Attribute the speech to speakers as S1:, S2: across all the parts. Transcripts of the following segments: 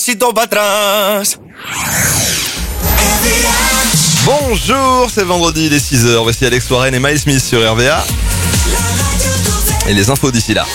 S1: pasito para atrás. Bonjour, c'est vendredi, il est 6h. Voici Alex Warren et Miles Smith sur RVA. Et les infos d'ici là.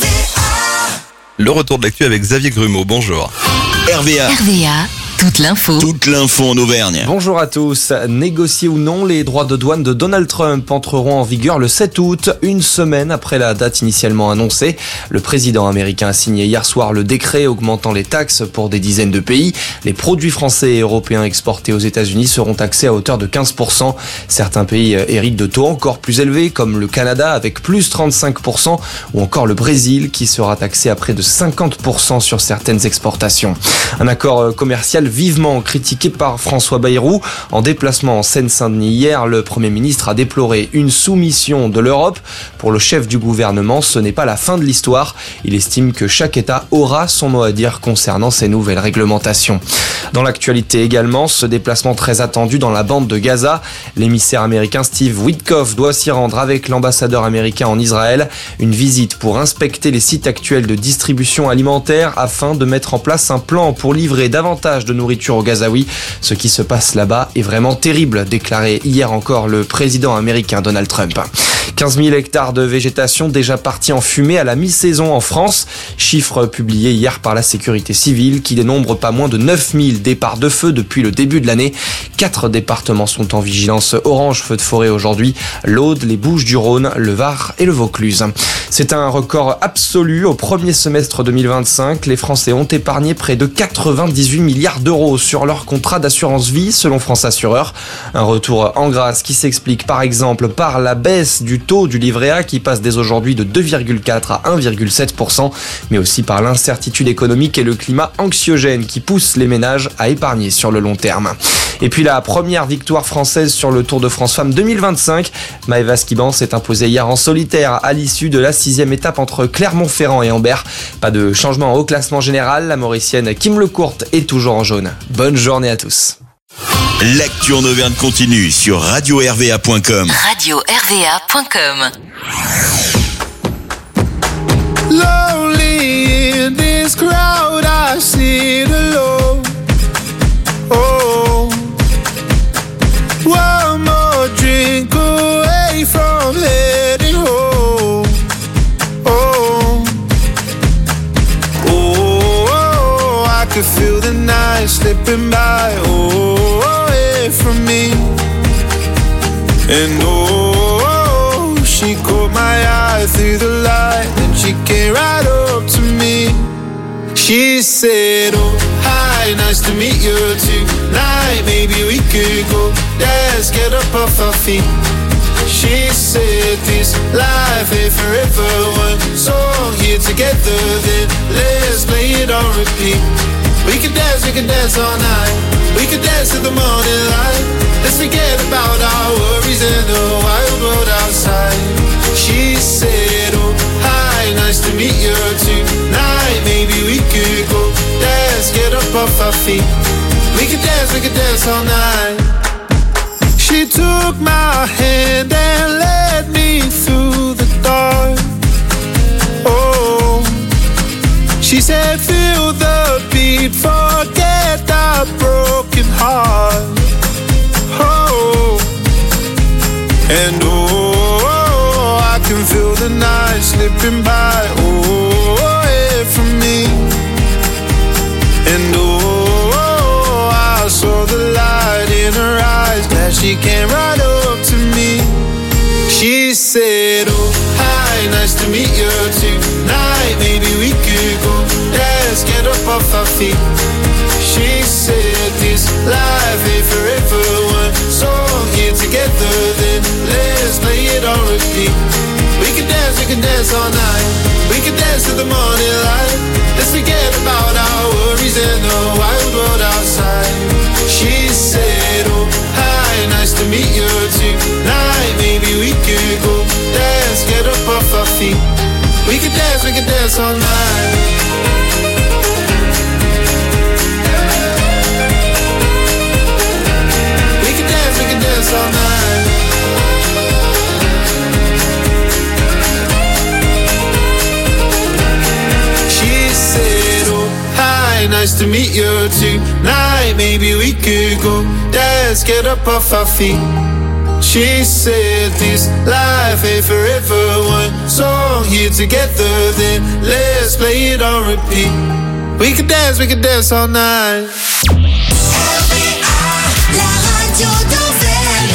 S1: Le retour de l'actu avec Xavier Grumeau. Bonjour.
S2: RVA. Toute l'info en Auvergne.
S3: Bonjour à tous. Négociés ou non, les droits de douane de Donald Trump entreront en vigueur le 7 août, une semaine après la date initialement annoncée. Le président américain a signé hier soir le décret augmentant les taxes pour des dizaines de pays. Les produits français et européens exportés aux États-Unis seront taxés à hauteur de 15%. Certains pays héritent de taux encore plus élevés, comme le Canada avec plus 35%, ou encore le Brésil qui sera taxé à près de 50% sur certaines exportations. Un accord commercial vivement critiqué par François Bayrou. En déplacement en Seine-Saint-Denis hier, le Premier ministre a déploré une soumission de l'Europe. Pour le chef du gouvernement, ce n'est pas la fin de l'histoire. Il estime que chaque État aura son mot à dire concernant ces nouvelles réglementations. Dans l'actualité également, ce déplacement très attendu dans la bande de Gaza. L'émissaire américain Steve Witkoff doit s'y rendre avec l'ambassadeur américain en Israël. Une visite pour inspecter les sites actuels de distribution alimentaire afin de mettre en place un plan pour livrer davantage de nourriture aux Gazaouis. Ce qui se passe là-bas est vraiment terrible, déclarait hier encore le président américain Donald Trump. 15 000 hectares de végétation déjà partis en fumée à la mi-saison en France. Chiffre publié hier par la sécurité civile qui dénombre pas moins de 9 000 départs de feu depuis le début de l'année. 4 départements sont en vigilance orange feu de forêt aujourd'hui. L'Aude, les Bouches-du-Rhône, le Var et le Vaucluse. C'est un record absolu. Au premier semestre 2025, les Français ont épargné près de 98 milliards d'euros sur leur contrat d'assurance vie selon France Assureur. Un retour en grâce qui s'explique par exemple par la baisse du taux du livret A qui passe dès aujourd'hui de 2,4 à 1,7%, mais aussi par l'incertitude économique et le climat anxiogène qui pousse les ménages à épargner sur le long terme. Et puis la première victoire française sur le Tour de France Femmes 2025. Maëva Skiban s'est imposée hier en solitaire à l'issue de la 6e étape entre Clermont-Ferrand et Ambert. Pas de changement au classement général, la Mauricienne Kim Lecourte est toujours en jaune. Bonne journée à tous.
S2: L'actu en Auvergne continue sur radio-rva.com.
S4: Lonely in this crowd, I sit alone. Oh, one more drink away from heading home. Oh, oh, I could feel the night slipping by. Oh, away from me. And oh, she caught my eye through the light, and she came right up to me. She said, oh, hi, nice to meet you tonight. Maybe we could go dance, get up off our feet. She said this life ain't forever, one song here together, then let's play it on repeat. We can dance all night. We can dance till the morning light. Let's forget about our worries and the wild world outside. She said, oh, hi, nice to meet you tonight. Maybe we could go dance, get up off our feet. We can dance all night. She took my hand and led me through the dark. Oh, she said, feel the beat, forget the broken heart. Oh, and oh, I can feel the night slipping by. Oh, away from me. And oh, I saw the light in her eyes, glad she came right up to me. She said, oh, hi, nice to meet you tonight. Maybe we could go dance, get up off our feet. She said this life ain't forever, one song here together, then let's play it on repeat. We can dance all night. We can dance till the morning light. Let's forget about our worries and the wild world outside. She said, oh, hi, nice to meet you tonight. Maybe we could go dance, get up off our feet. We can dance all night. Dance all night. She said, oh, hi, nice to meet you tonight. Maybe we could go dance, get up off our feet. She said this life ain't forever. One song here together, then let's play it on repeat. We could dance all night.
S5: La radio d'Auvergne.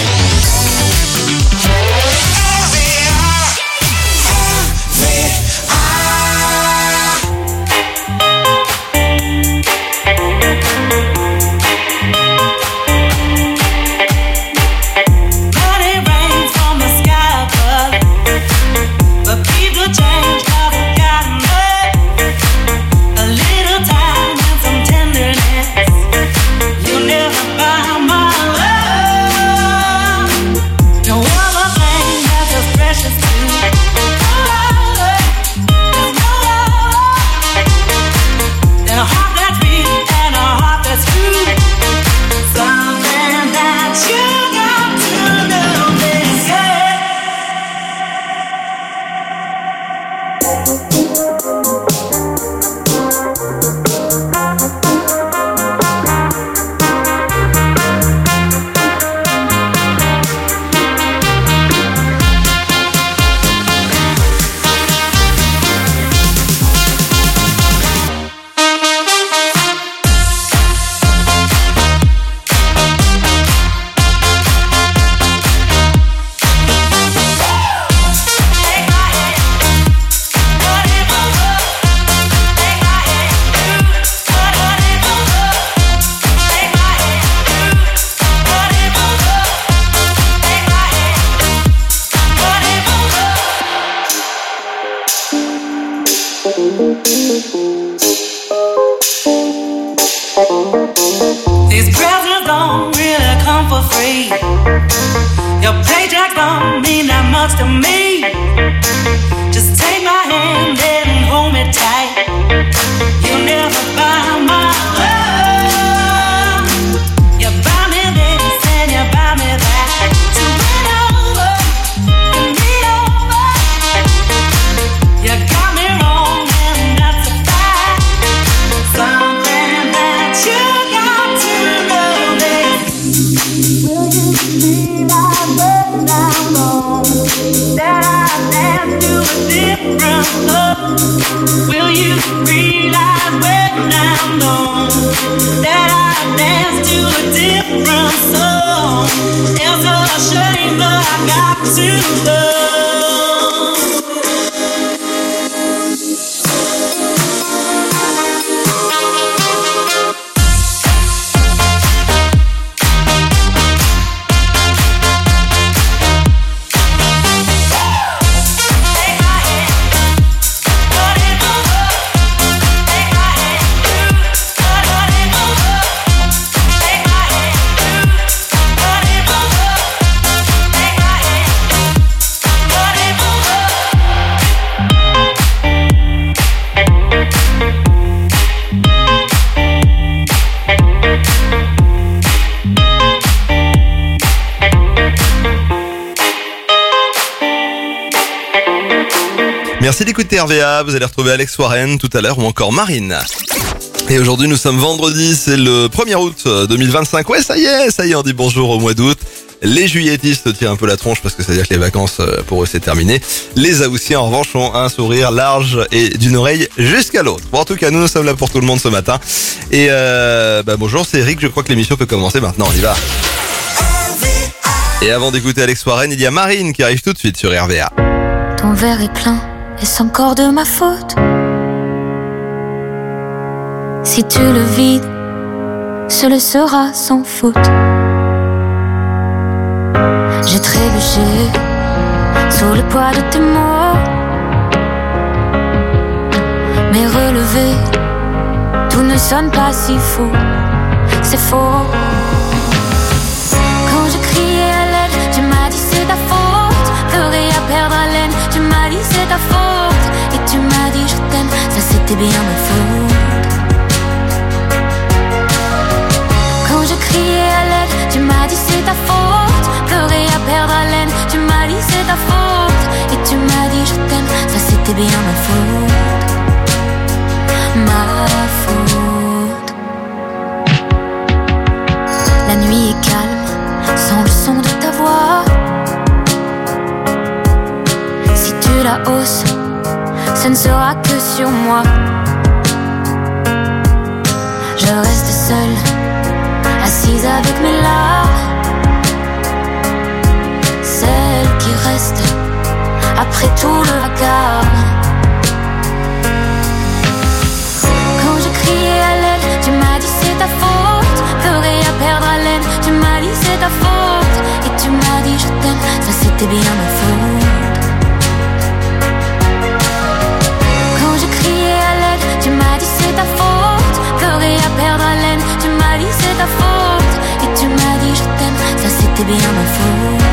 S6: These presents don't really come for free. Your paycheck don't mean that much to me. Just take my hand and hold me tight. You'll never buy my love. You buy me this and you buy me that. To win over and be over. You got me wrong and that's a fact. Something that you got to know this. Will you realize when I'm gone that I dance to a different love? Will you realize when I'm gone that I dance to a different song? It's a shame but I got to love.
S1: Merci d'écouter RVA, vous allez retrouver Alex Warren tout à l'heure ou encore Marine. Et aujourd'hui nous sommes vendredi, c'est le 1er août 2025. Ouais ça y est, on dit bonjour au mois d'août. Les juilletistes tirent un peu la tronche parce que ça veut dire que les vacances pour eux c'est terminé. Les Haussiens en revanche ont un sourire large et d'une oreille jusqu'à l'autre. Bon en tout cas nous sommes là pour tout le monde ce matin. Et bonjour c'est Eric, je crois que l'émission peut commencer maintenant, on y va. Et avant d'écouter Alex Warren, il y a Marine qui arrive tout de suite sur RVA.
S7: Ton verre est plein, est-ce encore de ma faute? Si tu le vides, ce le sera sans faute. J'ai trébuché sous le poids de tes mots, mais relevé, tout ne sonne pas si faux. C'est faux. Quand je criais à l'aide, tu m'as dit c'est ta faute. Pleurer à perdre haleine, tu m'as dit c'est ta faute. Et tu m'as dit je t'aime, ça c'était bien ma faute. Quand je criais à l'aide, tu m'as dit c'est ta faute. Pleurer à perdre haleine, tu m'as dit c'est ta faute. Et tu m'as dit je t'aime, ça c'était bien ma faute. Ma faute. ce ne sera que sur moi. Je reste seule, assise avec mes larmes, celle qui reste après tout le vacarme. Quand je criais à l'aide, tu m'as dit c'est ta faute. Pleurer à perdre haleine, tu m'as dit c'est ta faute. Et tu m'as dit je t'aime, ça c'était bien ma faute. Quand je criais à l'aide, tu m'as dit c'est ta faute. Pleurer à perdre haleine, tu m'as dit c'est ta faute. Et tu m'as dit je t'aime, ça c'était bien ma faute.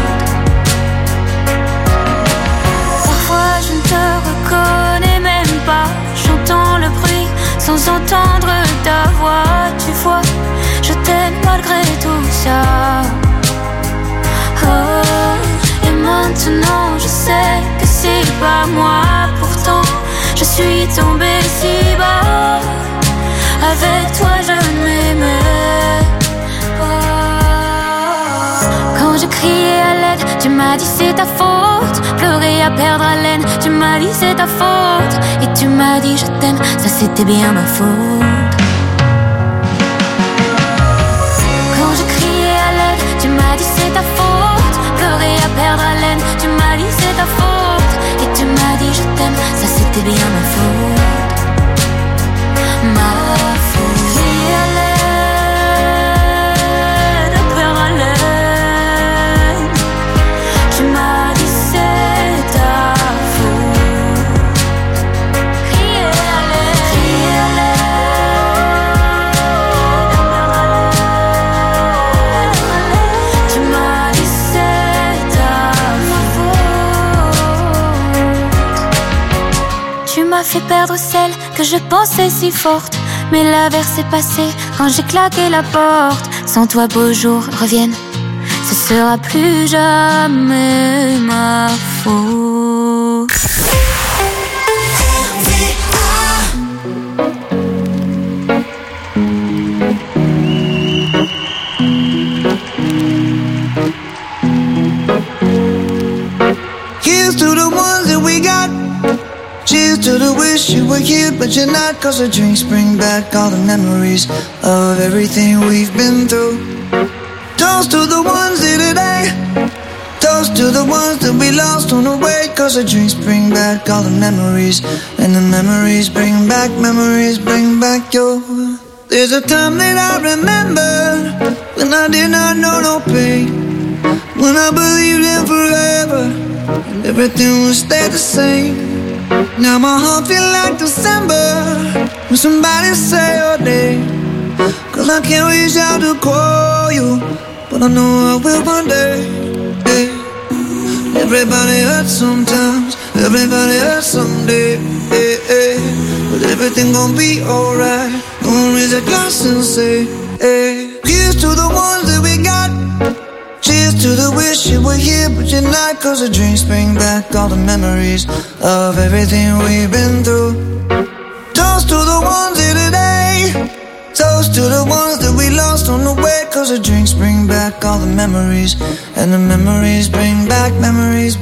S7: Parfois je ne te reconnais même pas. J'entends le bruit sans entendre ta voix. Tu vois, je t'aime malgré tout ça. Oh, et maintenant je sais que c'est pas moi. Pourtant je suis tombée si bas. Avec toi je m'aimais pas. Quand je criais à l'aide, tu m'as dit c'est ta faute. Pleurer à perdre haleine, tu m'as dit c'est ta faute. Et tu m'as dit je t'aime, ça c'était bien ma faute. Quand je criais à l'aide, tu m'as dit c'est ta faute. Pleurer à perdre haleine, tu m'as dit c'est ta faute. Et tu m'as dit je t'aime, ça c'était bien ma faute. Ma faute. Crier à l'aide, à perdre haleine, tu m'as dit c'est ta faute. Crier à l'aide, crier à l'aide, à perdre haleine, tu m'as dit c'est ta faute. Tu m'as fait perdre celle que je pensais si forte. Mais l'averse est passée quand j'ai claqué la porte. Sans toi beaux jours reviennent, ce sera plus jamais ma faute.
S8: Here's to the ones that we got. Cheers to the wish you were here, but you're not. Cause the drinks bring back all the memories of everything we've been through. Toast to the ones here today. Toast to the ones that we lost on the way. Cause the drinks bring back all the memories. And the memories bring back your. There's a time that I remember when I did not know no pain. When I believed in forever and everything would stay the same. Now my heart feel like December when somebody say your name. Cause I can't reach out to call you, but I know I will one day. Hey. Everybody hurts sometimes, everybody hurts someday. Hey, hey. But everything gon' be alright. Gonna raise a glass and say, hey. Here's to the ones that we got. Cheers to the wish you were here, but you're not. Cause the drinks bring back all the memories of everything we've been through. Toast to the ones here today. Toast to the ones that we lost on the way. Cause the drinks bring back all the memories. And the memories bring back your.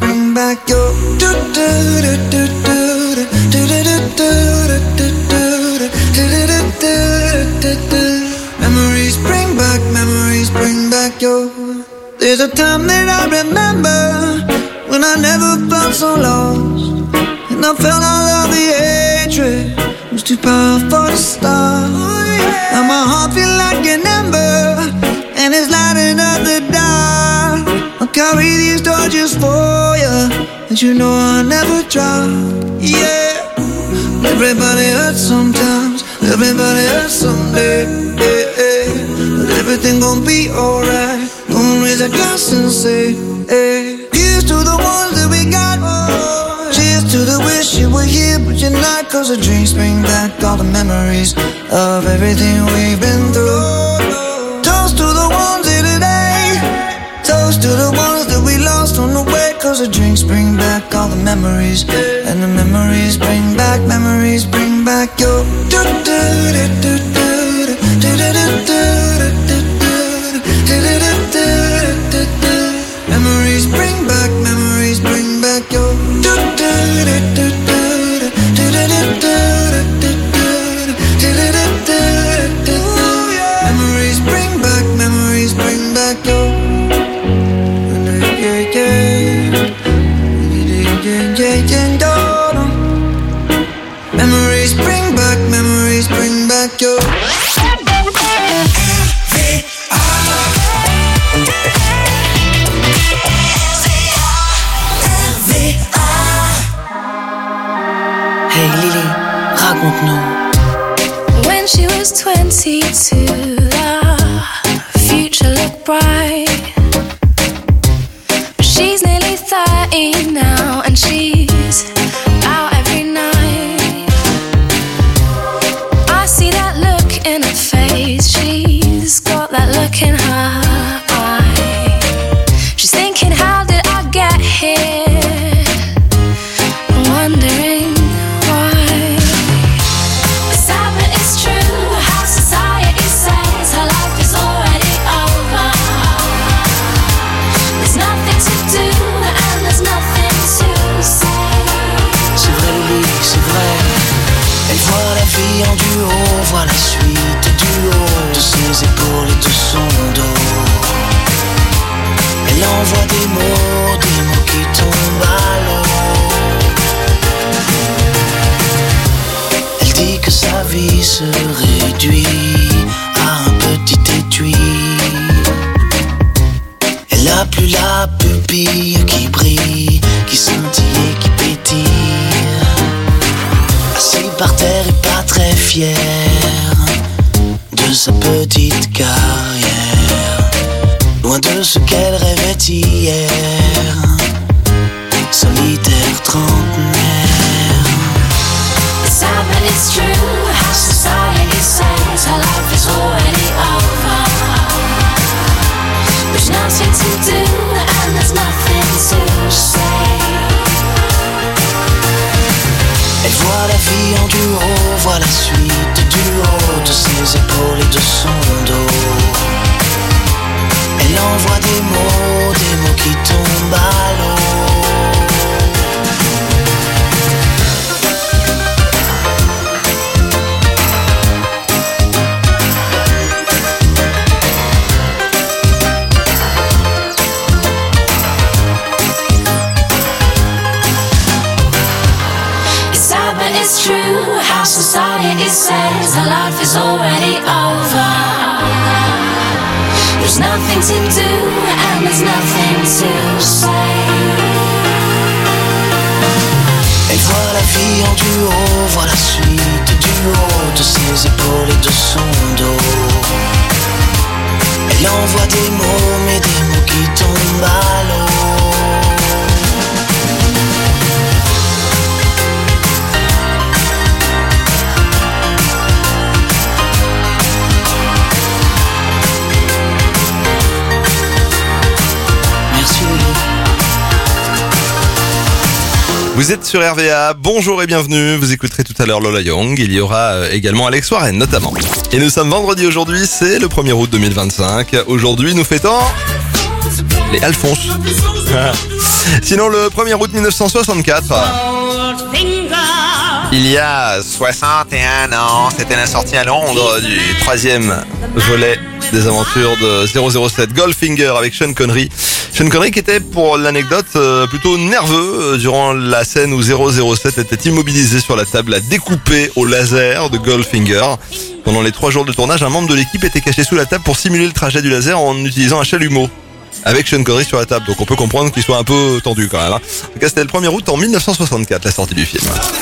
S8: Memories bring back your. There's a time that I remember when I never felt so lost. And I felt all of the hatred was too powerful to stop. Now my heart feel like an ember and it's lighting up the dark. I'll carry these torches for you, and you know I'll never drop. Yeah. Everybody hurts sometimes, everybody hurts someday. Yeah, yeah. But everything gon' be alright. Gonna raise a glass and say, hey. Here's to the ones that we got. Cheers to the wish you were here, but you're not. Cause the drinks bring back all the memories of everything we've been through. Toast to the ones here today. Toast to the ones that we lost on the way. Cause the drinks bring back all the memories. And the memories bring back your. Memories bring back your.
S6: to the future look bright. But she's nearly 30 now, and she's out every night. I see that look in her face, she's got that look in her eye. She's thinking, how did I get here? Wondering why. It's sad but it's true, how society says her life is already over. There's nothing to do and there's nothing to say.
S8: C'est vrai Louis, c'est vrai. Elle voit la vie en duo, voit la suite du haut de ses épaules et de son dos. Elle envoie des mots qui tombent à l'eau. Elle dit que sa vie se réduit à un petit étui. Elle n'a plus la pupille qui brille, qui scintille et qui pétille. Assis par terre et pas très fière de sa petite carrière, loin de ce qu'elle rêvait hier, solitaire trentenaire.
S6: It's sad but it's true, how society says her life is already over. There's nothing to do and there's nothing to say.
S8: Elle voit la vie en duo, voit la suite du haut de ses épaules et de son dos. Elle envoie des mots qui tombent à l'eau.
S6: It's sad but it's true, how society says her life is already over. There's nothing to do and there's nothing to say.
S8: Elle voit la vie en duo, voit la suite du haut de ses épaules et de son dos. Elle envoie des mots qui tombent à l'eau. Merci Lulu.
S1: Vous êtes sur RVA, bonjour et bienvenue, vous écouterez tout à l'heure Lola Young, il y aura également Alex Warren notamment. Et nous sommes vendredi aujourd'hui, c'est le 1er août 2025, aujourd'hui nous fêtons les Alphonse. Sinon le 1er août 1964, il y a 61 ans, c'était la sortie à Londres du 3e volet des aventures de 007 Goldfinger avec Sean Connery. Sean Connery qui était, pour l'anecdote, plutôt nerveux durant la scène où 007 était immobilisé sur la table à découper au laser de Goldfinger. Pendant les 3 jours de tournage, un membre de l'équipe était caché sous la table pour simuler le trajet du laser en utilisant un chalumeau avec Sean Connery sur la table. Donc on peut comprendre qu'il soit un peu tendu quand même. En tout cas, c'était le 1er août en 1964, la sortie du film.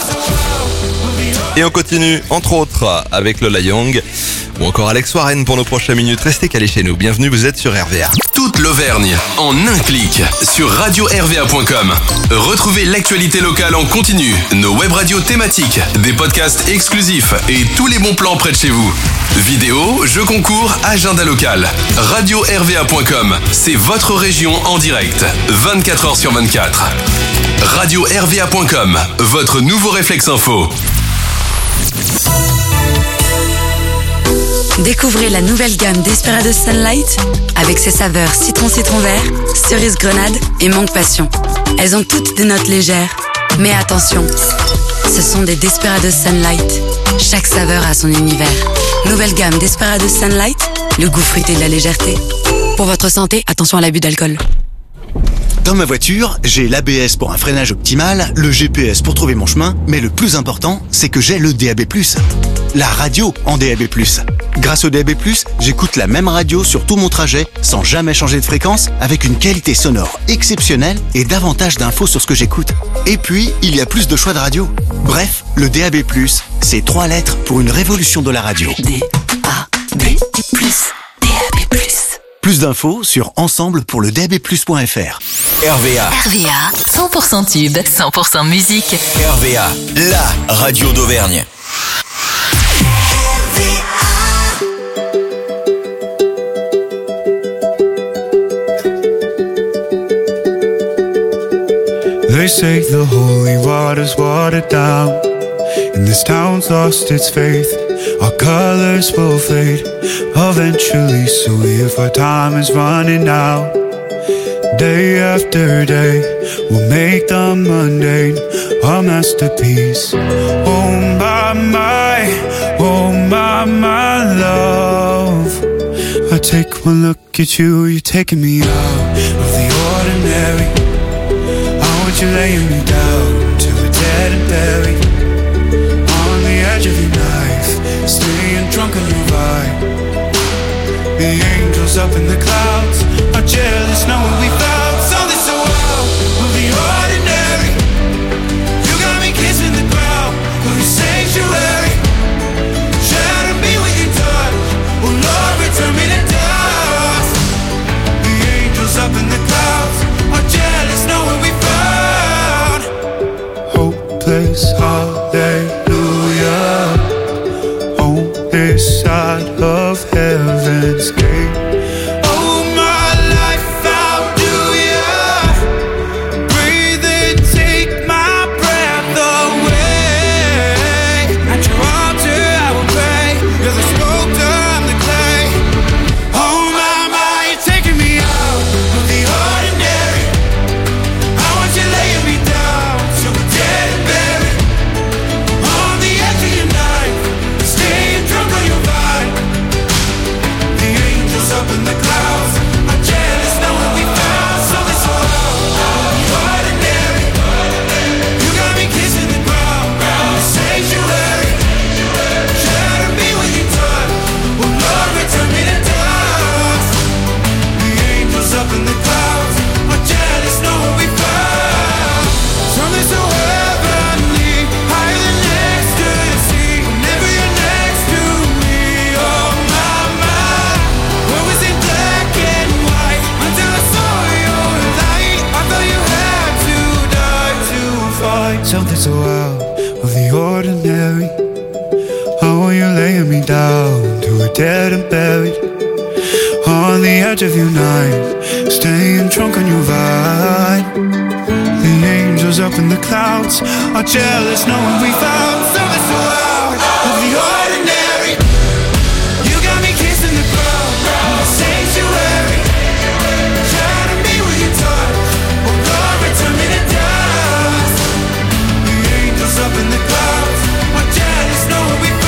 S1: Et on continue, entre autres, avec Lola Young ou encore Alex Warren pour nos prochaines minutes. Restez calés chez nous. Bienvenue, vous êtes sur RVA.
S9: Toute l'Auvergne en un clic sur radio-rva.com. Retrouvez l'actualité locale en continu, nos web radios thématiques, des podcasts exclusifs et tous les bons plans près de chez vous. Vidéos, jeux concours, agenda local. Radio-rva.com, c'est votre région en direct, 24 heures sur 24. Radio-rva.com, votre nouveau réflexe info.
S10: Découvrez la nouvelle gamme Desperados Sunlight avec ses saveurs citron vert, cerise grenade et mangue passion. Elles ont toutes des notes légères, mais attention, ce sont des Desperados Sunlight. Chaque saveur a son univers. Nouvelle gamme Desperados Sunlight, le goût fruité de la légèreté. Pour votre santé, attention à l'abus d'alcool.
S11: Dans ma voiture, j'ai l'ABS pour un freinage optimal, le GPS pour trouver mon chemin, mais le plus important, c'est que j'ai le DAB+. La radio en DAB+. Grâce au DAB+, j'écoute la même radio sur tout mon trajet, sans jamais changer de fréquence, avec une qualité sonore exceptionnelle et davantage d'infos sur ce que j'écoute. Et puis, il y a plus de choix de radio. Bref, le DAB+, c'est 3 lettres pour une révolution de la radio.
S10: DAB+.
S11: Plus d'infos sur ensemblepourledabplus.fr.
S2: RVA.
S12: RVA, 100% tube, 100% musique.
S2: RVA, la radio d'Auvergne.
S13: They say the holy water's watered down, and this town's lost its faith. Our colors will fade eventually, so if our time is running out, day after day, we'll make the mundane our masterpiece. Oh my love, I take one look at you, you're taking me out of the ordinary. You're laying me down till we're dead and buried on the edge of your knife, staying drunk on your vibe. The angels up in the clouds are jealous knowing we found something so wild of the ordinary. You got me kissing the ground of your sanctuary. Shatter me with your touch, oh Lord, return me to dust. The angels up in the clouds are jealous knowing we found hopeless, hallelujah, on this side of heaven's gate. Oh, my life, how do ya breathe and take my breath away? At your altar I will pray, you're the sculptor, I'm the clay. Oh my, you're taking me out of the ordinary. I want you laying me down till we're dead and buried on the edge of your knife, staying drunk on your vibe. The angels up in the clouds are jealous knowing we found something so ordinary. You got me kissing the ground in the sanctuary. Shatter me with your touch, oh Lord, return me to dust. The angels up in the clouds are jealous knowing we found something so heavenly, higher than ecstasy. Whenever you're next to me, oh my, what was in black and white until I saw your light? I thought you had to die to fight something so out of the ordinary. How are you laying me down till we're dead and buried on the edge of your knife, staying drunk on your vibe. The angels up in the clouds are jealous knowing we found something so out of the ordinary. You got me kissing the ground in the sanctuary. Shatter me with your touch, oh Lord, return me to dust. The angels up in the clouds are jealous knowing we found.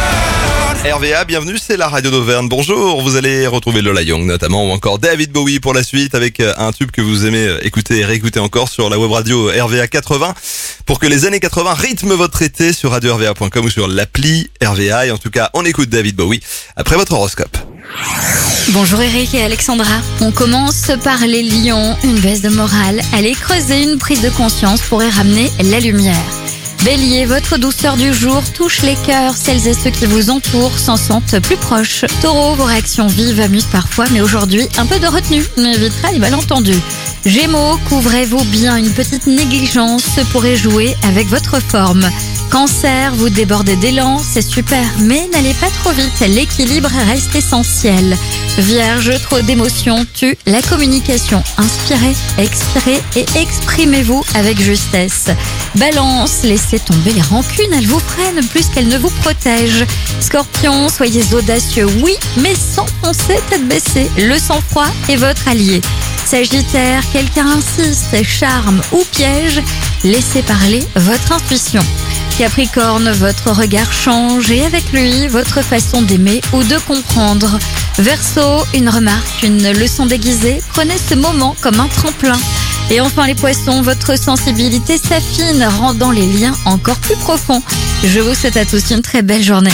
S1: RVA, bienvenue, c'est la radio d'Auvergne. Bonjour, vous allez retrouver Lola Young notamment, ou encore David Bowie pour la suite, avec un tube que vous aimez écouter et réécouter encore sur la web radio RVA 80, pour que les années 80 rythment votre été sur radio-rva.com ou sur l'appli RVA. Et en tout cas, on écoute David Bowie après votre horoscope.
S7: Bonjour Eric et Alexandra. On commence par les lions. Une baisse de morale. Allez creuser une prise de conscience pour y ramener la lumière. Bélier, votre douceur du jour touche les cœurs. Celles et ceux qui vous entourent s'en sentent plus proches. Taureau, vos réactions vives amusent parfois, mais aujourd'hui, un peu de retenue m'évitera les malentendus. Gémeaux, couvrez-vous bien, une petite négligence pourrait jouer avec votre forme. Cancer, vous débordez d'élan, c'est super, mais n'allez pas trop vite, l'équilibre reste essentiel. Vierge, trop d'émotions tue la communication. Inspirez, expirez et exprimez-vous avec justesse. Balance, laissez tomber les rancunes, elles vous freinent plus qu'elles ne vous protègent. Scorpion, soyez audacieux, oui, mais sans foncer tête baissée. Le sang-froid est votre allié. Sagittaire, quelqu'un insiste, charme ou piège, laissez parler votre intuition. Capricorne, votre regard change et avec lui, votre façon d'aimer ou de comprendre. Verseau, une remarque, une leçon déguisée, prenez ce moment comme un tremplin. Et enfin les poissons, votre sensibilité s'affine, rendant les liens encore plus profonds. Je vous souhaite à tous une très belle journée.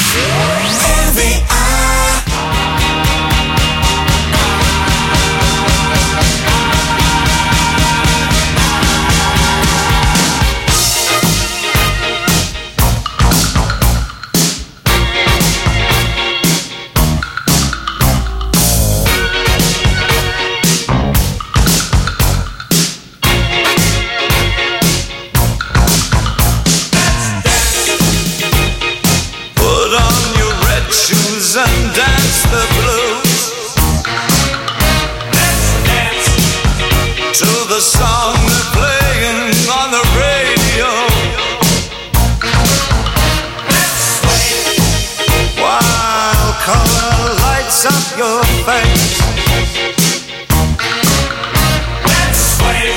S8: lights up your face. Let's sway.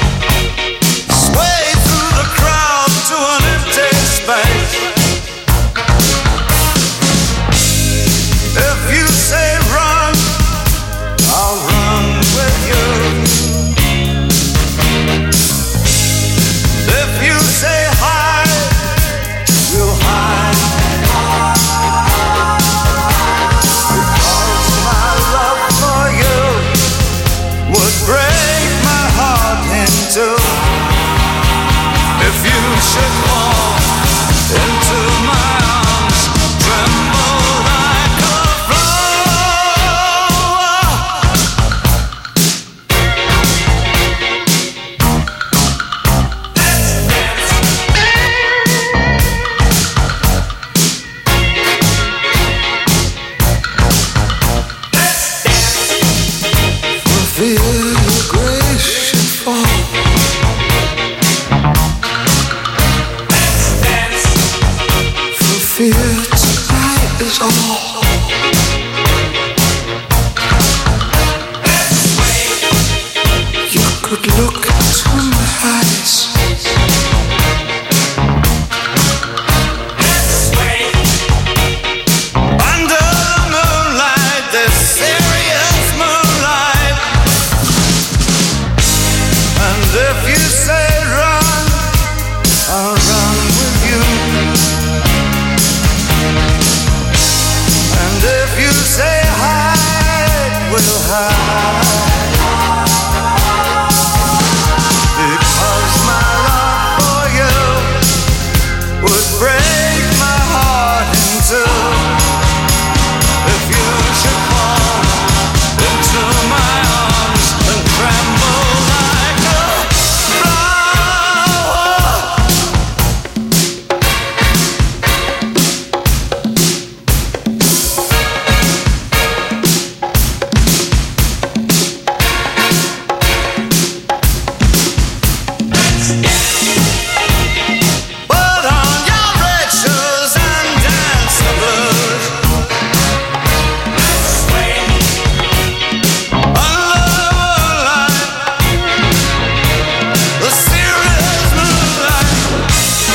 S8: Sway through the crowd to an empty space. If you say run, I'll run with you. If you say hide, we'll hide. Because my love for you would break my heart in two. If you should fall into my arms, tremble like a feel your grace should fall. Let's dance. For fear tonight is all. Let's wait. You could look into my eyes. Let's wait. Under the moonlight, this serious moonlight. And if you say run, I'll run with you. And if you say hide, we'll hide. Because my love for you would break my heart in two. If you should fall into my arms and tremble like a flower. Put on your red shoes and dance the blues. Let's sway under the moonlight, the serious moonlight.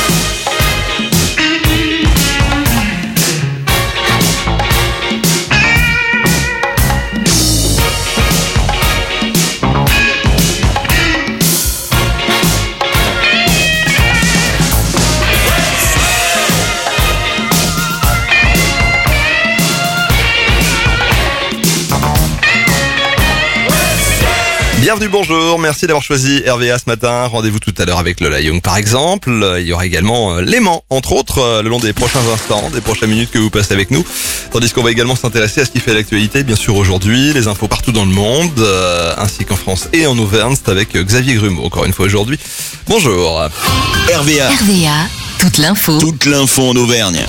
S1: Bienvenue, bonjour, merci d'avoir choisi RVA ce matin. Rendez-vous tout à l'heure avec Lola Young par exemple. Il y aura également Léman, entre autres, le long des prochains instants, des prochaines minutes que vous passez avec nous. Tandis qu'on va également s'intéresser à ce qui fait l'actualité, bien sûr aujourd'hui, les infos partout dans le monde, ainsi qu'en France et en Auvergne. C'est avec Xavier Grumeau, encore une fois aujourd'hui. Bonjour.
S2: RVA,
S12: RVA, toute l'info.
S2: toute l'info en Auvergne.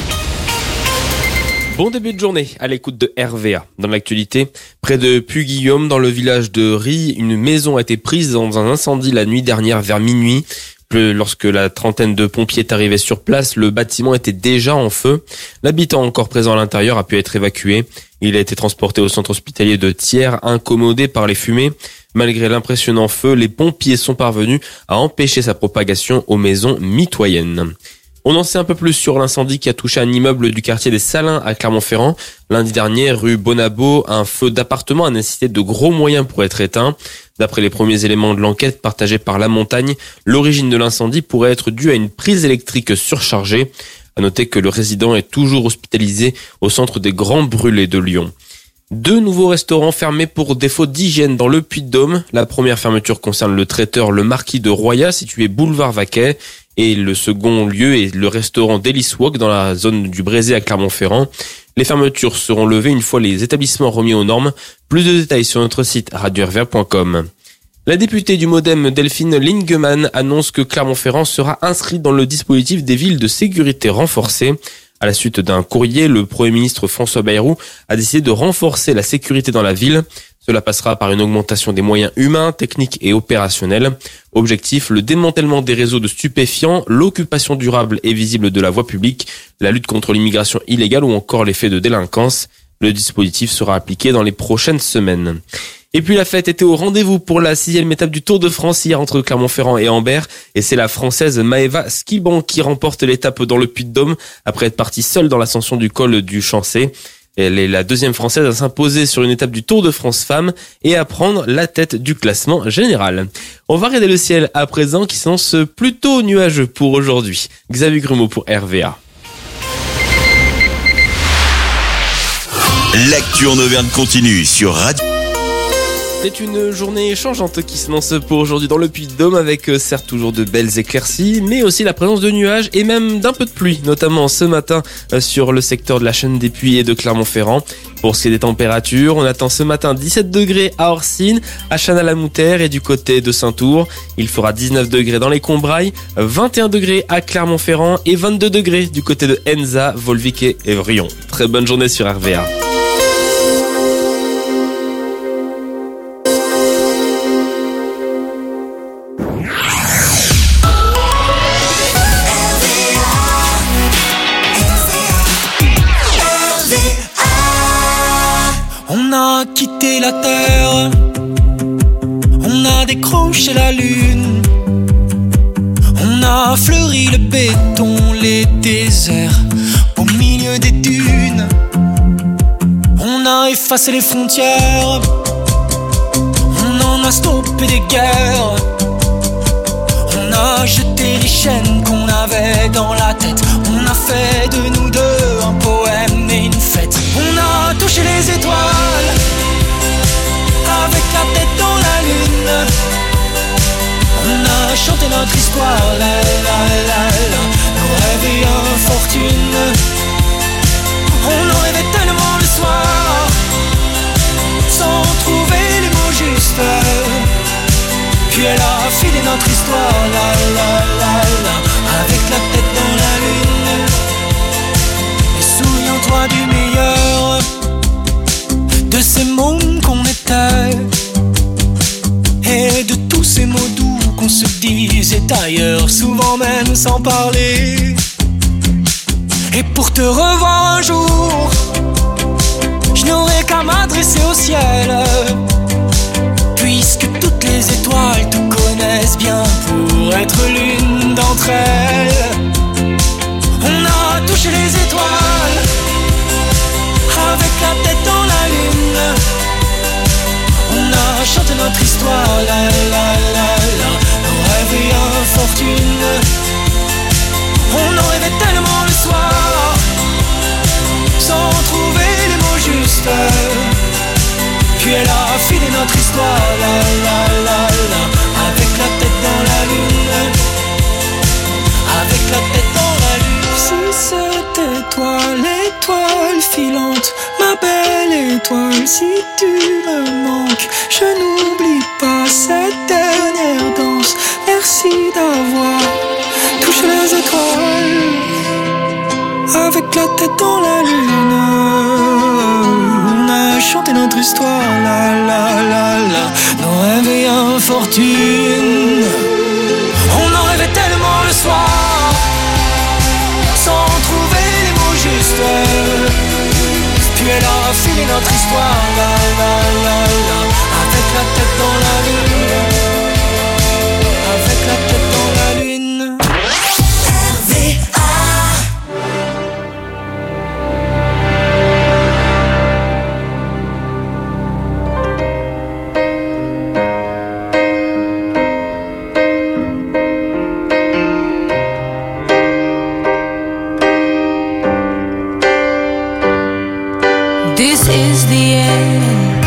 S14: Bon début de journée à l'écoute de RVA. Dans l'actualité, près de Puy-Guillaume, dans le village de Rie, une maison a été prise dans un incendie la nuit dernière vers minuit. Lorsque la trentaine de pompiers est arrivée sur place, le bâtiment était déjà en feu. L'habitant encore présent à l'intérieur a pu être évacué. Il a été transporté au centre hospitalier de Thiers, incommodé par les fumées. Malgré l'impressionnant feu, les pompiers sont parvenus à empêcher sa propagation aux maisons mitoyennes. On en sait un peu plus sur l'incendie qui a touché un immeuble du quartier des Salins à Clermont-Ferrand. Lundi dernier, rue Bonabo, un feu d'appartement a nécessité de gros moyens pour être éteint. D'après les premiers éléments de l'enquête partagée par La Montagne, l'origine de l'incendie pourrait être due à une prise électrique surchargée. À noter que le résident est toujours hospitalisé au centre des Grands Brûlés de Lyon. 2 nouveaux restaurants fermés pour défaut d'hygiène dans le Puy-de-Dôme. La première fermeture concerne le traiteur Le Marquis de Royat, situé boulevard Vaquet. Et le second lieu est le restaurant Delice Wok dans la zone du Brézé à Clermont-Ferrand. Les fermetures seront levées une fois les établissements remis aux normes. Plus de détails sur notre site radio-rva.com. La députée du Modem Delphine Lingemann annonce que Clermont-Ferrand sera inscrit dans le dispositif des villes de sécurité renforcée. À la suite d'un courrier, le Premier ministre François Bayrou a décidé de renforcer la sécurité dans la ville. Cela passera par une augmentation des moyens humains, techniques et opérationnels. Objectif, le démantèlement des réseaux de stupéfiants, l'occupation durable et visible de la voie publique, la lutte contre l'immigration illégale ou encore les faits de délinquance. Le dispositif sera appliqué dans les prochaines semaines. Et puis la fête était au rendez-vous pour la 6e étape du Tour de France hier entre Clermont-Ferrand et Ambert. Et c'est la Française Maëva Skiban qui remporte l'étape dans le Puy-de-Dôme après être partie seule dans l'ascension du col du Chancé. Elle est la deuxième Française à s'imposer sur une étape du Tour de France Femmes et à prendre la tête du classement général. On va regarder le ciel à présent qui s'annonce plutôt nuageux pour aujourd'hui. Xavier Grumeau pour RVA.
S2: L'actu en Auvergne continue sur Radio.
S14: C'est une journée changeante qui s'annonce pour aujourd'hui dans le Puy-de-Dôme avec certes toujours de belles éclaircies mais aussi la présence de nuages et même d'un peu de pluie, notamment ce matin sur le secteur de la chaîne des Puys et de Clermont-Ferrand. Pour ce qui est des températures, on attend ce matin 17 degrés à Orsine, à Channes-à-la-Moutère et du côté de Saint-Ours. Il fera 19 degrés dans les Combrailles, 21 degrés à Clermont-Ferrand et 22 degrés du côté de Enza, Volvic et Évrion. Très bonne journée sur RVA.
S15: On a quitté la terre, on a décroché la lune, on a fleuri le béton, les déserts au milieu des dunes. On a effacé les frontières, on en a stoppé des guerres. On a jeté les chaînes qu'on avait dans la tête. On a fait de nous deux un poème et une fête. On a touché les étoiles avec la tête dans la lune. On a chanté notre histoire, la la la la, nos rêves et infortune. On en rêvait tellement le soir, sans trouver les mots justes. Puis elle a filé notre histoire, la la la la, avec la tête dans la lune. Et souviens-toi du meilleur de ces mômes qu'on était, et de tous ces mots doux qu'on se disait ailleurs, souvent même sans parler. Et pour te revoir un jour, je n'aurai qu'à m'adresser au ciel, puisque toutes les étoiles te connaissent bien pour être l'une d'entre elles. On a touché les étoiles avec la tête dans la lune. On a chanté notre histoire, la la la la, nos rêves et infortune. On en rêvait tellement le soir, sans trouver les mots justes. Puis elle a filé notre histoire, la la la la, avec la tête dans la lune, avec la tête dans la lune. Si c'était toi l'étoile filante, ma belle étoile, si tu me manques, je n'oublie pas cette dernière danse. Merci d'avoir touché les étoiles avec la tête dans la lune. On a chanté notre histoire, la la la la, nos rêves et infortune. On en rêvait tellement le soir, sans trouver les mots justes. Puis elle a filé notre histoire, la la la la, avec la tête dans la lune, avec la tête dans la lune.
S6: This is the end.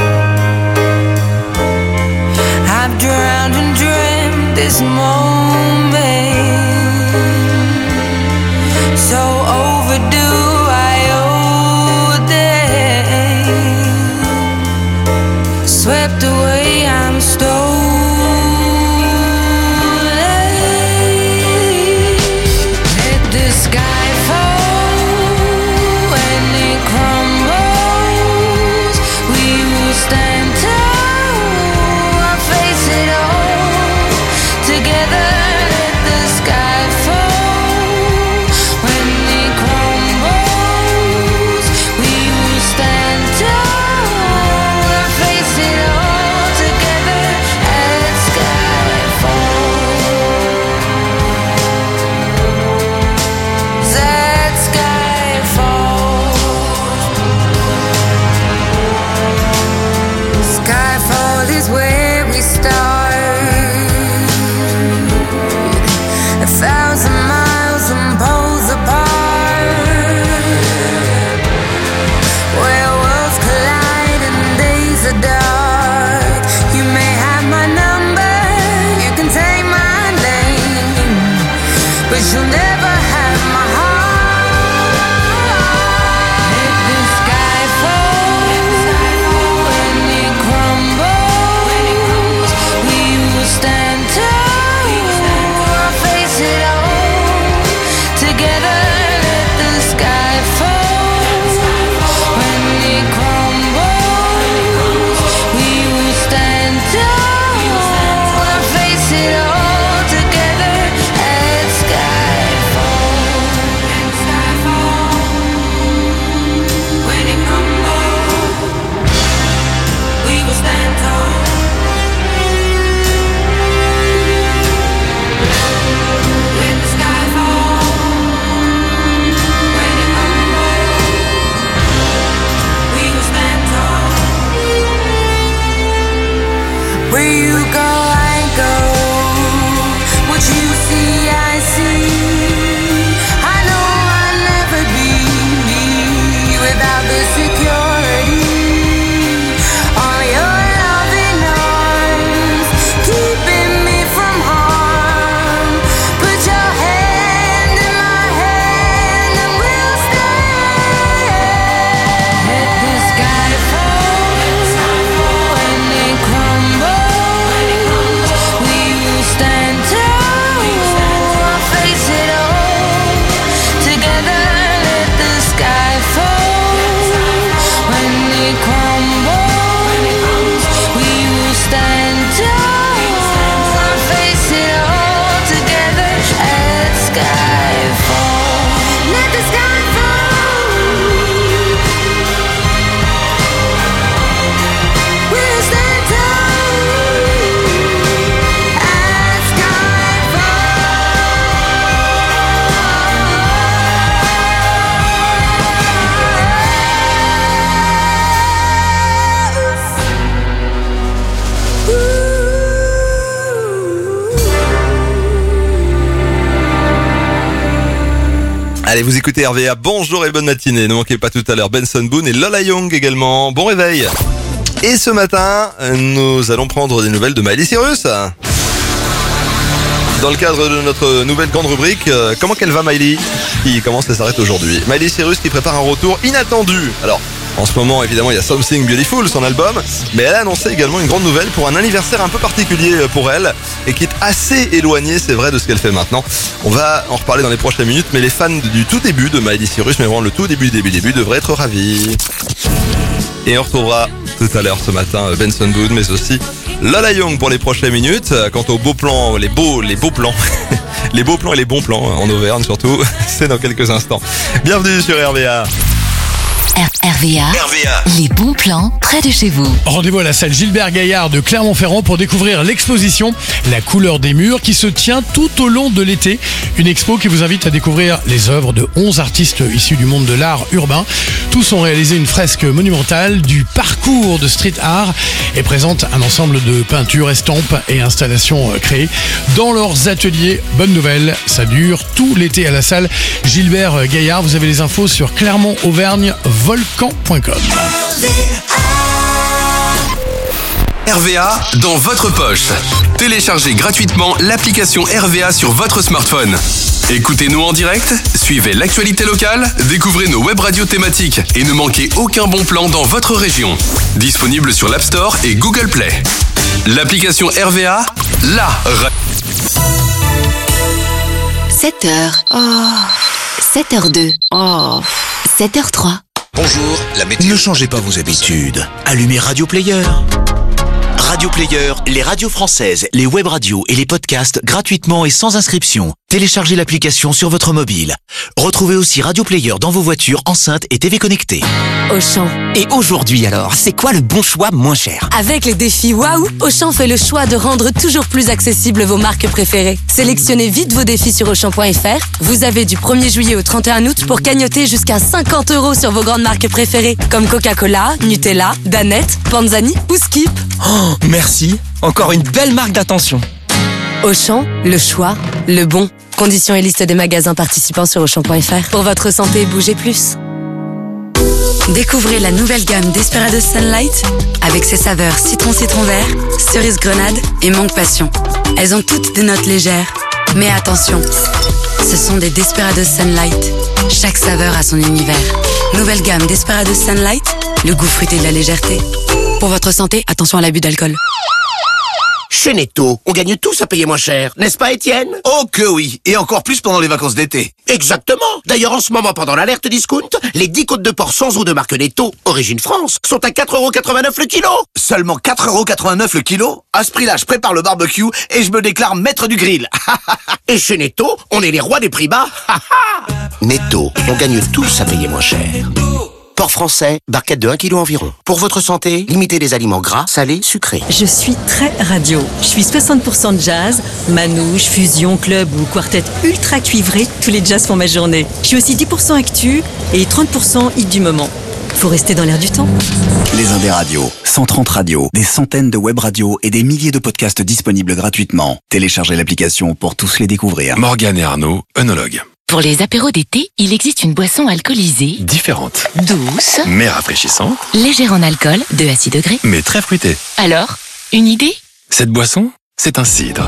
S6: I've drowned and dreamt this moment, so overdue I owe them. Swept away, I'm stolen. Let the sky fall and it crumbles. Stand tall, I face it all together. Let the sky fall when it crumbles. We will stand
S1: Allez, vous écoutez RVA, bonjour et bonne matinée. Ne manquez pas tout à l'heure Benson Boone et Lola Young également. Bon réveil. Et ce matin, nous allons prendre des nouvelles de Miley Cyrus. Dans le cadre de notre nouvelle grande rubrique, comment qu'elle va Miley, qui commence et s'arrête aujourd'hui. Miley Cyrus qui prépare un retour inattendu. Alors, en ce moment, évidemment, il y a Something Beautiful, son album, mais elle a annoncé également une grande nouvelle pour un anniversaire un peu particulier pour elle, et qui est assez éloigné, c'est vrai, de ce qu'elle fait maintenant. On va en reparler dans les prochaines minutes, mais les fans du tout début de Miley Cyrus, mais vraiment le tout début, devraient être ravis. Et on retrouvera tout à l'heure ce matin Benson Boone, mais aussi Lola Young pour les prochaines minutes. Quant aux beaux plans, les beaux plans, les beaux plans et les bons plans en Auvergne surtout, c'est dans quelques instants. Bienvenue sur RVA.
S12: RVA, les bons plans près de chez vous.
S16: Rendez-vous à la salle Gilbert Gaillard de Clermont-Ferrand pour découvrir l'exposition La couleur des murs qui se tient tout au long de l'été. Une expo qui vous invite à découvrir les œuvres de 11 artistes issus du monde de l'art urbain. Tous ont réalisé une fresque monumentale du parcours de street art et présentent un ensemble de peintures, estampes et installations créées dans leurs ateliers. Bonne nouvelle, ça dure tout l'été à la salle Gilbert Gaillard. Vous avez les infos sur clermont-auvergne-volcan.com.
S9: RVA dans votre poche. Téléchargez gratuitement l'application RVA sur votre smartphone. Écoutez-nous en direct, suivez l'actualité locale, découvrez nos web radios thématiques et ne manquez aucun bon plan dans votre région. Disponible sur l'App Store et Google Play. L'application RVA,
S12: 7h. 7h02. 7h03.
S11: Bonjour, la météo. Ne changez pas vos habitudes. Allumez Radio Player. Radio Player, les radios françaises, les web radios et les podcasts gratuitement et sans inscription. Téléchargez l'application sur votre mobile. Retrouvez aussi Radio Player dans vos voitures, enceintes et TV connectées.
S17: Auchan. Et aujourd'hui alors, c'est quoi le bon choix moins cher? Avec les défis Waouh, Auchan fait le choix de rendre toujours plus accessibles vos marques préférées. Sélectionnez vite vos défis sur Auchan.fr. Vous avez du 1er juillet au 31 août pour cagnotter jusqu'à 50 € sur vos grandes marques préférées, comme Coca-Cola, Nutella, Danette, Panzani ou Skip.
S18: Oh, merci. Encore une belle marque d'attention.
S17: Auchan, le choix, le bon. Conditions et liste des magasins participants sur Auchan.fr. Pour votre santé, bougez plus.
S10: Découvrez la nouvelle gamme Desperados Sunlight avec ses saveurs citron vert, cerise grenade et mangue passion. Elles ont toutes des notes légères. Mais attention, ce sont des Desperados Sunlight. Chaque saveur a son univers. Nouvelle gamme Desperados Sunlight, le goût fruité de la légèreté. Pour votre santé, attention à l'abus d'alcool.
S19: Chez Netto, on gagne tous à payer moins cher, n'est-ce pas Étienne?
S20: Oh que oui, et encore plus pendant les vacances d'été.
S19: Exactement. D'ailleurs en ce moment pendant l'alerte discount, les 10 côtes de porc sans eau de marque Netto, origine France, sont à 4,89€ le kilo.
S20: Seulement 4,89€ le kilo? À ce prix-là, je prépare le barbecue et je me déclare maître du grill.
S19: Et chez Netto, on est les rois des prix bas. Netto, on gagne tous à payer moins cher. Porc français, barquette de 1 kg environ. Pour votre santé, limitez les aliments gras, salés, sucrés.
S21: Je suis très radio. Je suis 60% jazz, manouche, fusion, club ou quartet ultra cuivré. Tous les jazz font ma journée. Je suis aussi 10% actu et 30% hit du moment. Faut rester dans l'air du temps.
S11: Les Indés radios, 130 radios, des centaines de web radios et des milliers de podcasts disponibles gratuitement. Téléchargez l'application pour tous les découvrir.
S9: Morgane et Arnaud, œnologues.
S12: Pour les apéros d'été, il existe une boisson alcoolisée,
S9: Différente,
S12: douce,
S9: mais rafraîchissante,
S12: légère en alcool, de à 6 degrés.
S9: mais très fruitée.
S12: Alors, une idée?
S9: Cette boisson, c'est un cidre.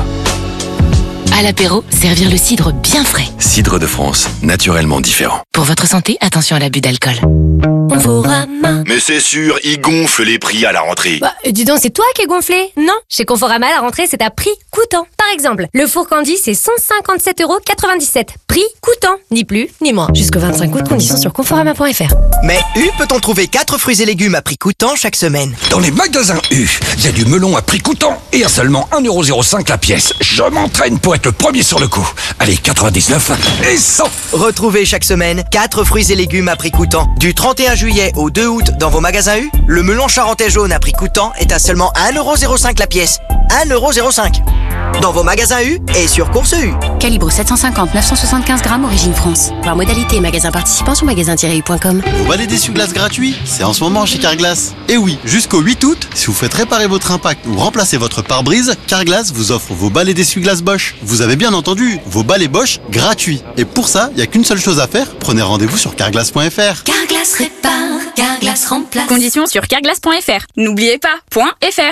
S12: À l'apéro, servir le cidre bien frais.
S9: Cidre de France, naturellement différent.
S12: Pour votre santé, attention à l'abus d'alcool.
S22: Conforama.
S2: Mais c'est sûr, ils gonflent les prix à la rentrée.
S22: Bah, dis donc, c'est toi qui es gonflé? Non, chez Conforama, la rentrée, c'est à prix coûtant. Par exemple, le four Candy, c'est 157,97€. Prix coûtant. Ni plus, ni moins. Jusqu'au 25 août, conditions sur conforama.fr.
S18: Mais U peut-on trouver 4 fruits et légumes à prix coûtant chaque semaine?
S23: Dans les magasins U, il y a du melon à prix coûtant et à seulement 1,05€ la pièce. Je m'entraîne pour être le premier sur le coup. Allez, 99 et 100.
S18: Retrouvez chaque semaine 4 fruits et légumes à prix coûtant. Du 31 juillet au 2 août dans vos magasins U, le melon charentais jaune à prix coûtant est à seulement 1,05€ la pièce. 1,05 €. Dans vos magasins U et sur Course U.
S17: Calibre 750, 975 grammes, origine France. Voir modalité, magasin participant sur magasin-u.com.
S3: Vous balai d'essuie-glace gratuit, c'est en ce moment chez Carglass. Et oui, jusqu'au 8 août, si vous faites réparer votre impact ou remplacer votre pare-brise, Carglass vous offre vos balais d'essuie-glace Bosch. Vous avez bien entendu, vos balais Bosch gratuits. Et pour ça, il n'y a qu'une seule chose à faire, prenez rendez-vous sur carglass.fr.
S12: Carglass répare, Carglass remplace.
S4: Conditions sur carglass.fr. N'oubliez pas, .fr.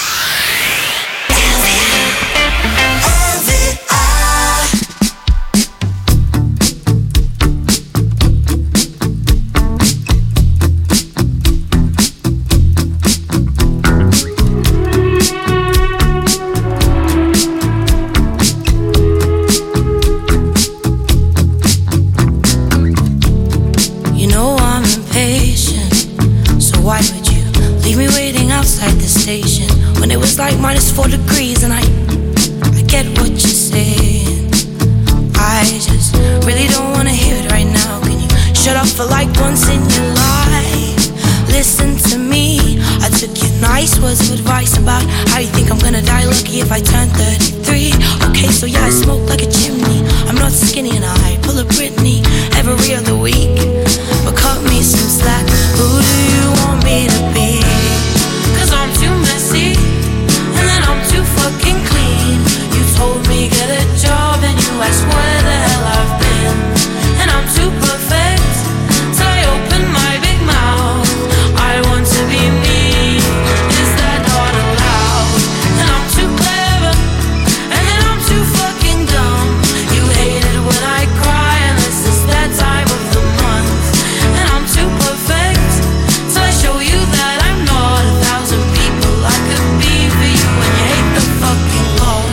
S6: When it was like -4 degrees and I get what you're saying. I just really don't wanna hear it right now. Can you shut up for like once in your life? Listen to me. I took your nice words of advice about how you think I'm gonna die lucky if I turn 33. Okay, so yeah, I smoke like a chimney. I'm not skinny and I pull a Britney every other week. But cut me some slack. Who do you want me to be? 'Cause I'm too messy and then I'm too fucking clean. You told me get a job and you asked where the hell I've been. And I'm too perfect, so I open my big mouth. I want to be me, is that not allowed? And I'm too clever, and then I'm too fucking dumb. You hate it when I cry unless it's that time of the month. And I'm too perfect, so I show you that I'm not 1,000 people I could be for you. And you hate the fucking Lord.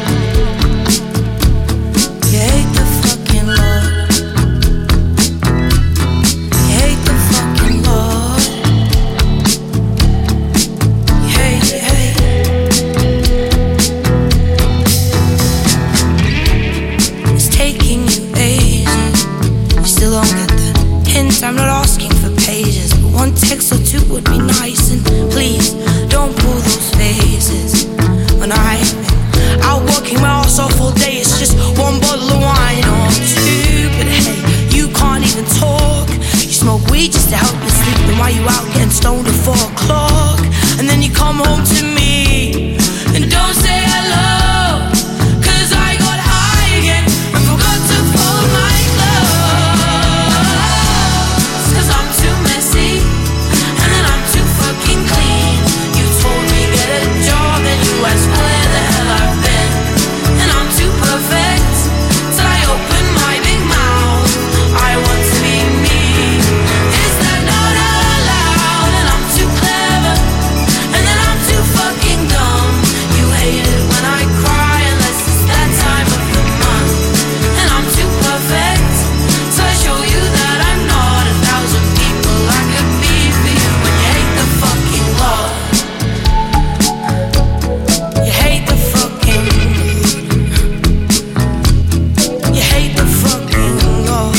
S6: You hate the fucking Lord. You hate the fucking Lord. You hate, you hate. It's taking you ages. You still don't get the hint. I'm not asking for pages, but one text or two would be nice. And please don't pull those faces. When I've been out working my ass off all day, it's just one bottle of wine or two. But hey, you can't even talk. You smoke weed just to help you sleep. Then why you out getting stoned at 4 o'clock? And then you come home to me and don't say hello. 'Cause I got high again and forgot to fold my clothes. 'Cause I'm too messy and then I'm too fucking clean. You told me get a job and you asked where the hell I've been. And I'm too perfect, so I open my big mouth. I want to be me, is that not allowed? And I'm too clever, and then I'm too fucking dumb. You hate it when I cry unless it's that time of the month. And I'm too perfect, so I show you that I'm not 1,000 people I could be for you. When you hate the fucking Lord. You hate the fucking. You hate the fucking Lord.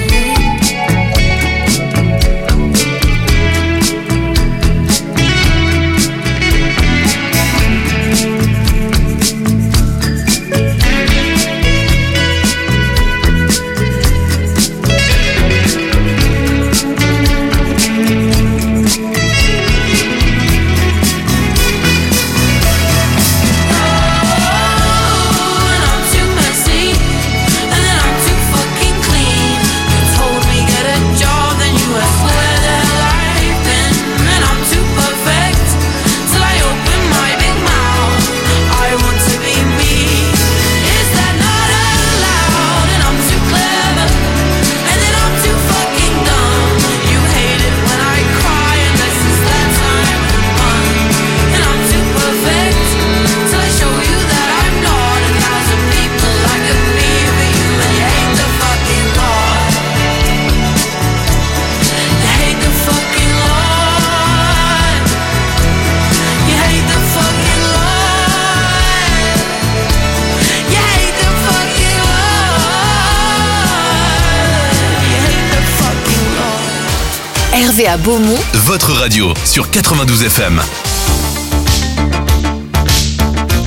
S6: And I'm too messy, and then I'm too fucking clean. You told me get a job, then you asked where the hell I've been. And I'm too perfect, till I open my big mouth. I want to be me, is that not allowed? And I'm too clever, and then I'm too fucking dumb. You hate it when I cry unless it's that time of the month. And I'm too perfect, till I show you that I'm not 1,000 people I could be for you. And you hate the fucking Lord. You hate the fucking Lord. You hate the fucking Lord. You hate the fucking Lord. You hate the fucking Lord.
S12: RVA Beaumont,
S9: Votre radio sur 92 FM.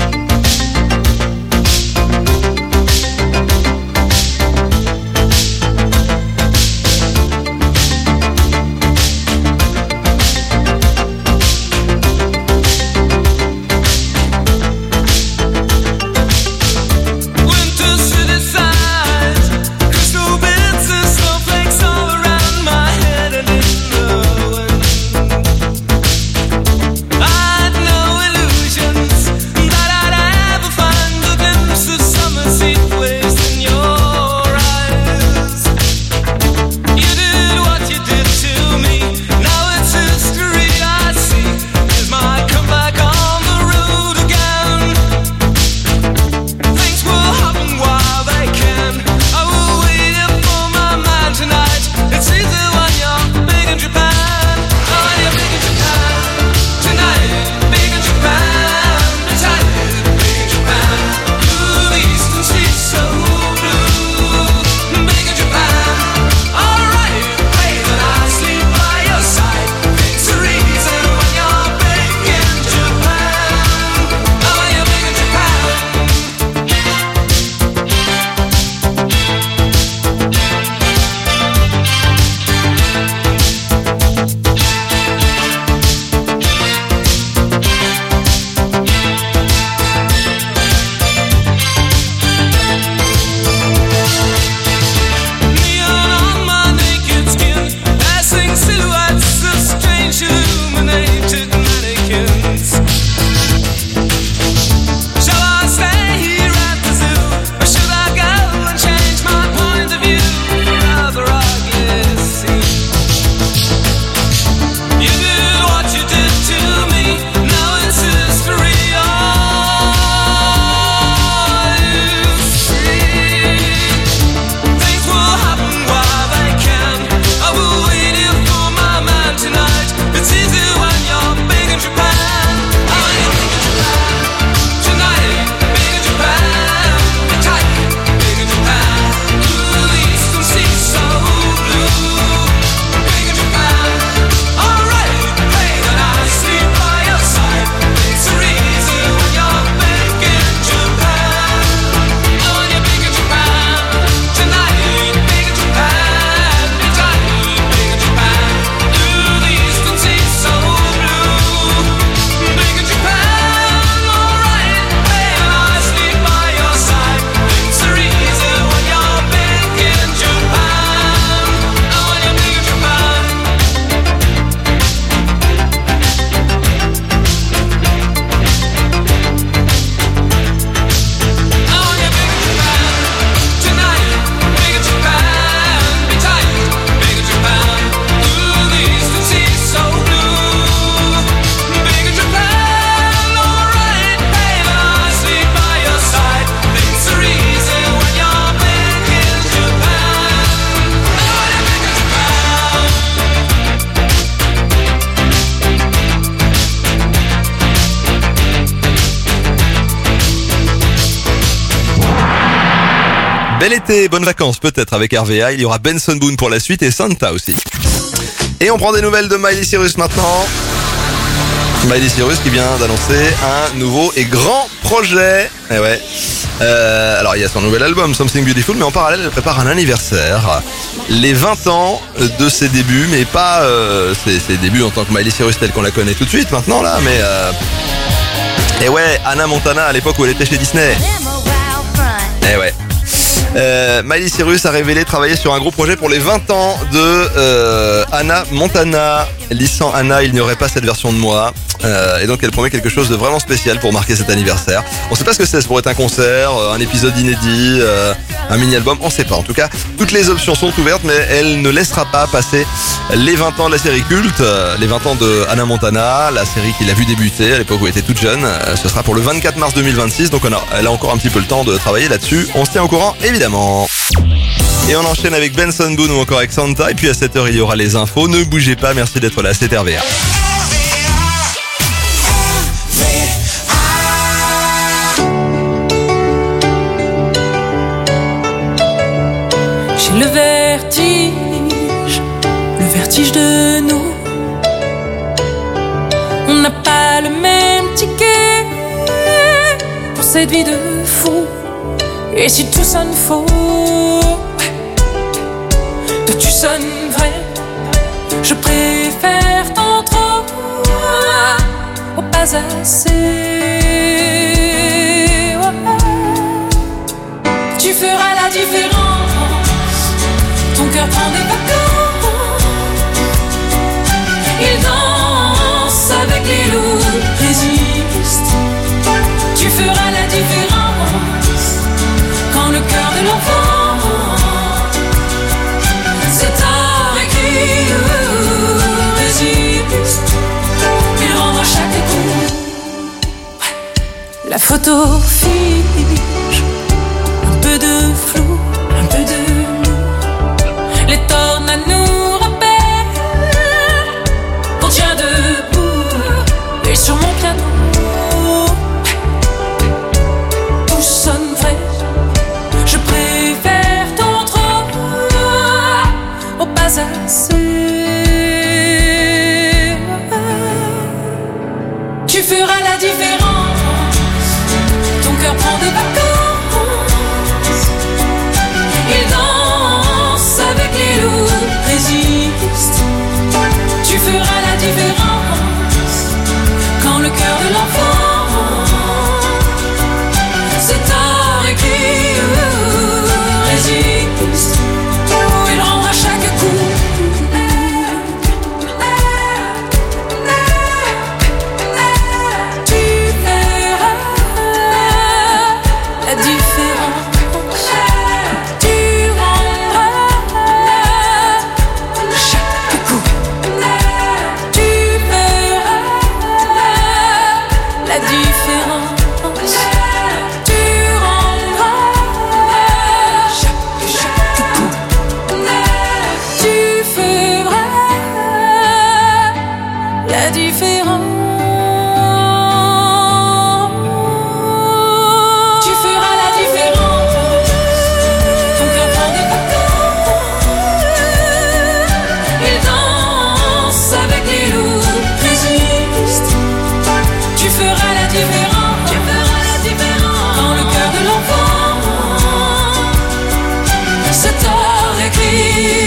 S1: Bel été, bonnes vacances peut-être avec RVA. Il y aura Benson Boone pour la suite et Santa aussi. Et on prend des nouvelles de Miley Cyrus maintenant. Miley Cyrus qui vient d'annoncer un nouveau et grand projet. Eh ouais. Alors il y a son nouvel album Something Beautiful, mais en parallèle elle prépare un anniversaire. Les 20 ans de ses débuts, mais pas ses débuts en tant que Miley Cyrus telle qu'on la connaît tout de suite maintenant là, mais et ouais, Hannah Montana à l'époque où elle était chez Disney. Eh ouais. Miley Cyrus a révélé travailler sur un gros projet pour les 20 ans de Hannah Montana. Lisant Hannah, il n'y aurait pas cette version de moi. Et donc elle promet quelque chose de vraiment spécial pour marquer cet anniversaire. On sait pas ce que c'est, ça pourrait être un concert, un épisode inédit, un mini-album, on sait pas. En tout cas, toutes les options sont ouvertes, mais elle ne laissera pas passer les 20 ans de la série culte, les 20 ans de Hannah Montana, la série qu'il a vu débuter à l'époque où elle était toute jeune. Ce sera pour le 24 mars 2026, donc elle a encore un petit peu le temps de travailler là-dessus. On se tient au courant, évidemment. Et on enchaîne avec Benson Boone ou encore avec Santa. Et puis à 7h, il y aura les infos. Ne bougez pas, merci d'être là, c'est RVA.
S15: J'ai le vertige de nous. On n'a pas le même ticket pour cette vie de fou. Et si tout sonne faux, toi tu sonnes vrai. Je préfère tant trop au pas assez. Tu feras la différence. Ton cœur prend des vacances. Il danse avec les loups, résiste. Tu feras la différence. Quand le cœur de l'enfant c'est tard écrit, résiste. Il rendra chaque coup. La photo fige, un peu de flou, un peu de nous. Les tornades nous rappellent qu'on tient debout. Et sur mon piano tout sonne vrai. Je préfère tant trop au pas assez. Tu feras la différence. Ton cœur prend des vacances. Il danse avec les loups, résiste. Tu feras la différence. Quand le cœur de l'enfant c'est tard écrit, résiste. Il rendra chaque coup. Tu verras la différence. Tu rendras chaque coup. Tu verras la différence. La différence. Tu feras la différence. Ton cœur prend des vacances. Il danse avec les loups, résiste. Tu feras la différence. Tu feras la différence. Quand le cœur de l'enfant c'est tard écrit.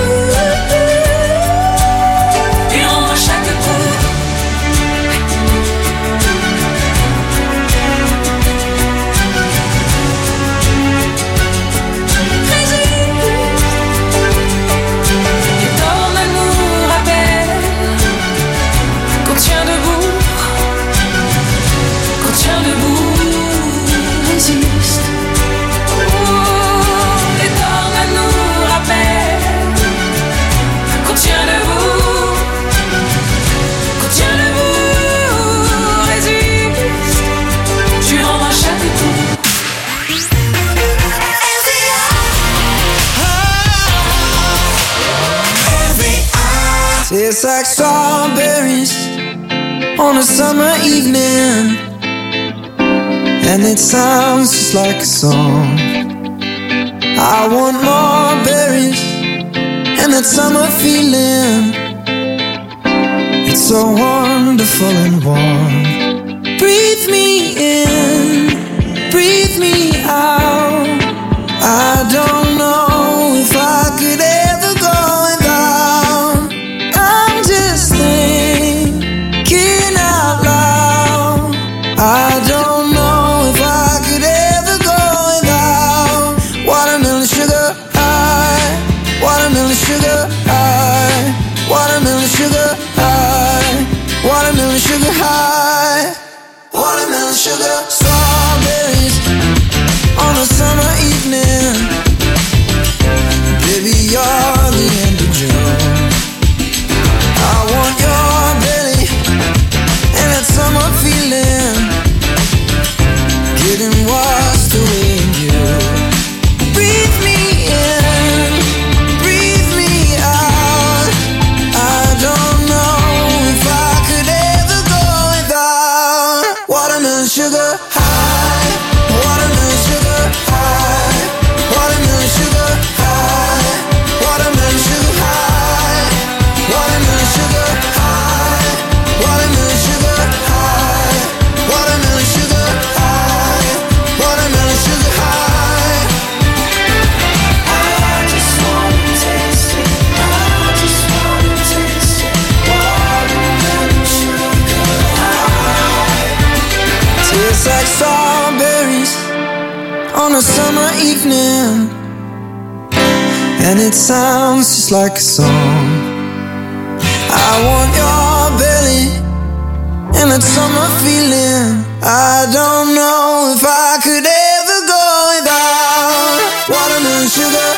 S8: Tastes like strawberries on a summer evening, and it sounds just like a song. I want more berries and that summer feeling. It's so wonderful and warm. Breathe me in, breathe me out. I don't know if I could ever go without. I'm just thinking out loud. I don't know if I could ever go without watermelon sugar high, watermelon sugar high, watermelon sugar high, watermelon sugar high, watermelon sugar. Strawberries on a summer evening. Baby, you're the end of June. I want your belly and that summer feeling. Getting washed away in you. Breathe me in, breathe me out. I don't know if I could ever go without watermelon sugar high, watermelon sugar high, watermelon sugar high, watermelon sugar high, watermelon sugar high, watermelon sugar high, watermelon sugar high, watermelon sugar high. I just wanna taste it, I just wanna taste it, watermelon sugar high. Tastes like strawberries on a summer evening, and it sounds just like a song. I want your belly and that summer feeling. I don't know if I could ever go without watermelon sugar